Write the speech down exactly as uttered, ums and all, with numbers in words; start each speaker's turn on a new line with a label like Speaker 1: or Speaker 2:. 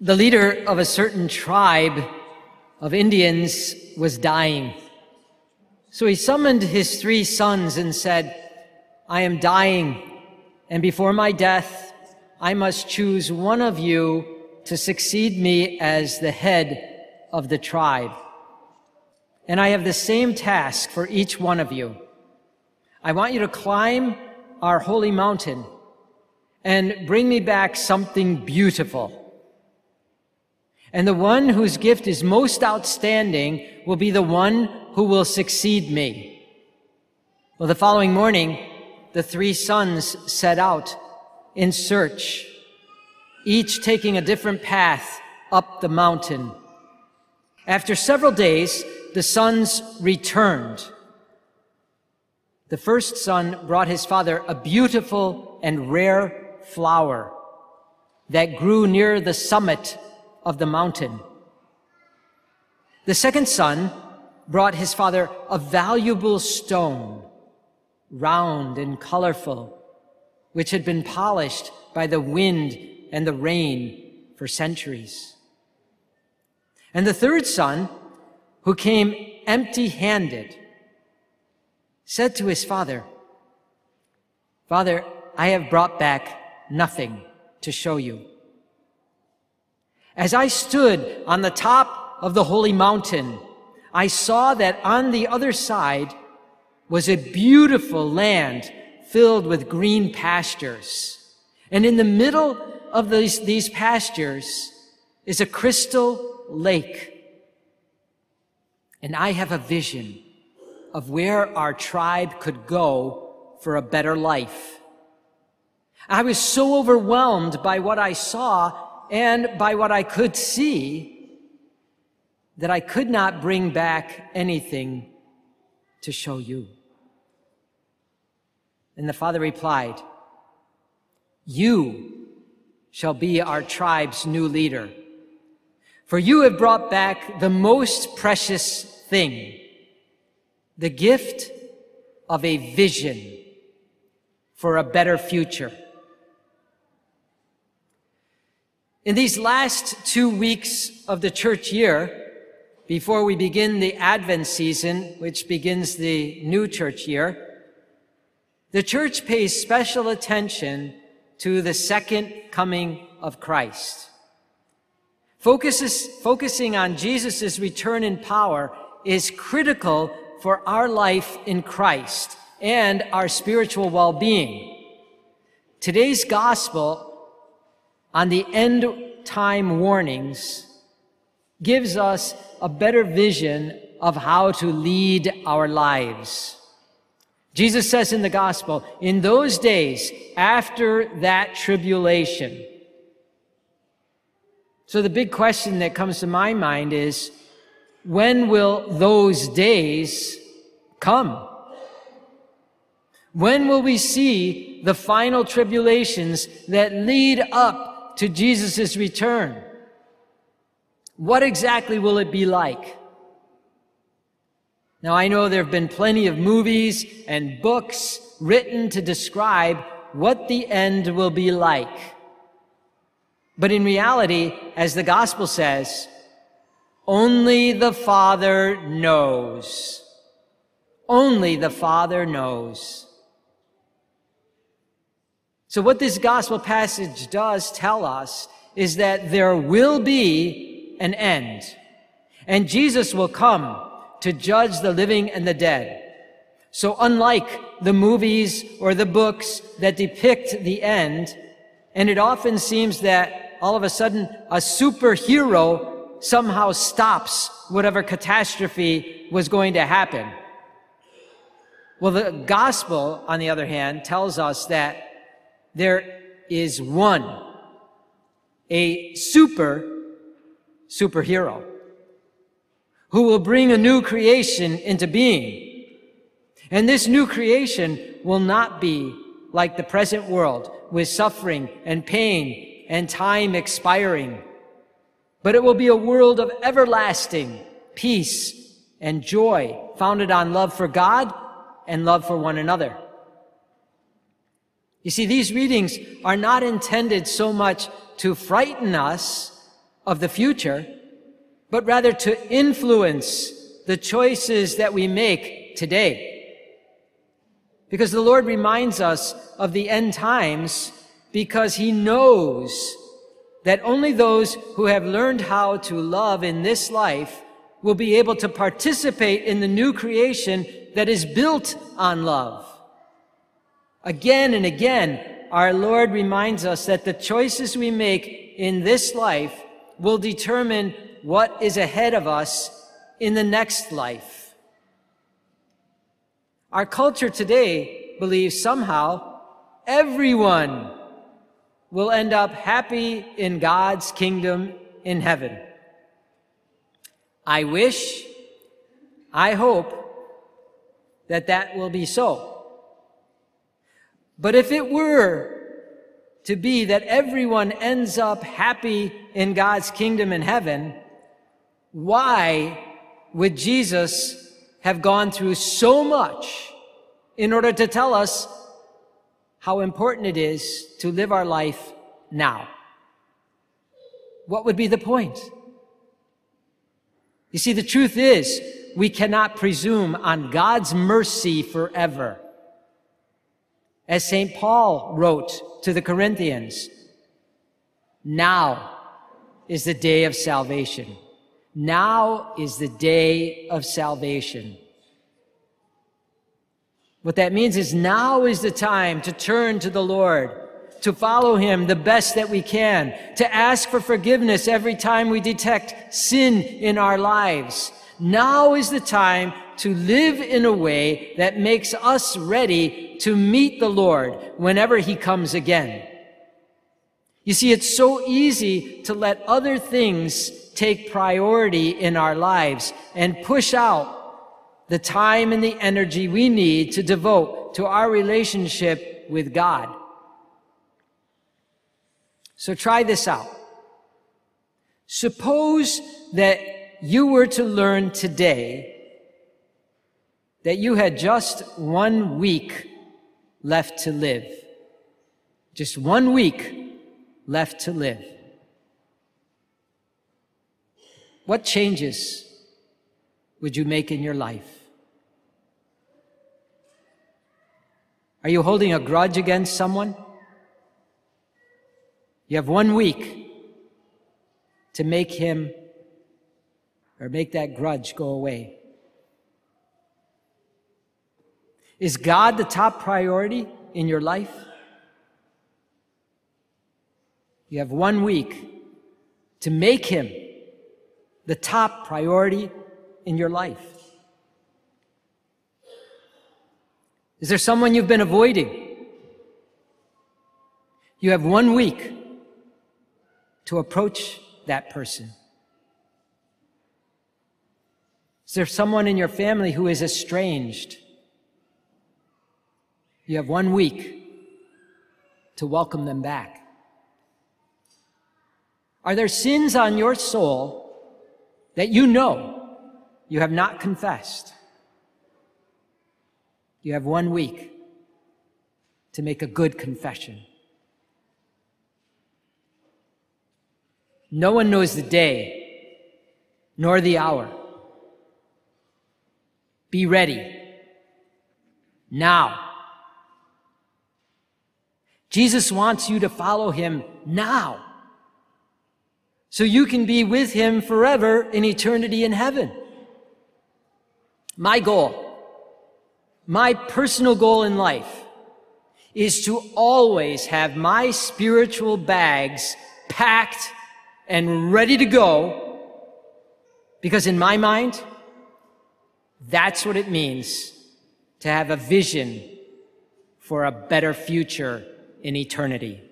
Speaker 1: The leader of a certain tribe of Indians was dying. So he summoned his three sons and said, "I am dying, and before my death, I must choose one of you to succeed me as the head of the tribe. And I have the same task for each one of you. I want you to climb our holy mountain and bring me back something beautiful. And the one whose gift is most outstanding will be the one who will succeed me." Well, the following morning, the three sons set out in search, each taking a different path up the mountain. After several days, the sons returned. The first son brought his father a beautiful and rare flower that grew near the summit of the mountain. The second son brought his father a valuable stone, round and colorful, which had been polished by the wind and the rain for centuries. And the third son, who came empty-handed, said to his father, "Father, I have brought back nothing to show you. As I stood on the top of the holy mountain, I saw that on the other side was a beautiful land filled with green pastures. And in the middle of these, these pastures is a crystal lake. And I have a vision of where our tribe could go for a better life. I was so overwhelmed by what I saw and by what I could see that I could not bring back anything to show you." And the father replied, "You shall be our tribe's new leader, for you have brought back the most precious thing, the gift of a vision for a better future." In these last two weeks of the church year, before we begin the Advent season, which begins the new church year, the church pays special attention to the second coming of Christ. Focuses, focusing on Jesus' return in power is critical for our life in Christ and our spiritual well-being. Today's gospel on the end time warnings gives us a better vision of how to lead our lives. Jesus says in the gospel, "In those days after that tribulation." So the big question that comes to my mind is, when will those days come? When will we see the final tribulations that lead up to Jesus' return? What exactly will it be like? Now, I know there have been plenty of movies and books written to describe what the end will be like. But in reality, as the gospel says, only the Father knows. Only the Father knows. So what this gospel passage does tell us is that there will be an end, and Jesus will come to judge the living and the dead. So unlike the movies or the books that depict the end, and it often seems that all of a sudden a superhero somehow stops whatever catastrophe was going to happen. Well, the gospel, on the other hand, tells us that there is one, a super superhero, who will bring a new creation into being. And this new creation will not be like the present world, with suffering and pain and time expiring, but it will be a world of everlasting peace and joy, founded on love for God and love for one another. You see, these readings are not intended so much to frighten us of the future, but rather to influence the choices that we make today. Because the Lord reminds us of the end times because he knows that only those who have learned how to love in this life will be able to participate in the new creation that is built on love. Again and again, our Lord reminds us that the choices we make in this life will determine what is ahead of us in the next life. Our culture today believes somehow everyone will end up happy in God's kingdom in heaven. I wish, I hope that that will be so. But if it were to be that everyone ends up happy in God's kingdom in heaven, why would Jesus have gone through so much in order to tell us how important it is to live our life now? What would be the point? You see, the truth is, we cannot presume on God's mercy forever. As Saint Paul wrote to the Corinthians, now is the day of salvation. Now is the day of salvation. What that means is now is the time to turn to the Lord, to follow him the best that we can, to ask for forgiveness every time we detect sin in our lives. Now is the time to live in a way that makes us ready to meet the Lord whenever he comes again. You see, it's so easy to let other things take priority in our lives and push out the time and the energy we need to devote to our relationship with God. So try this out. Suppose that you were to learn today that you had just one week left to live. Just one week left to live. What changes would you make in your life? Are you holding a grudge against someone? You have one week to make him or make that grudge go away. Is God the top priority in your life? You have one week to make him the top priority in your life. Is there someone you've been avoiding? You have one week to approach that person. Is there someone in your family who is estranged? You have one week to welcome them back. Are there sins on your soul that you know you have not confessed? You have one week to make a good confession. No one knows the day nor the hour. Be ready now. Jesus wants you to follow him now, so you can be with him forever in eternity in heaven. My goal, my personal goal in life, is to always have my spiritual bags packed and ready to go, because in my mind, that's what it means to have a vision for a better future in eternity.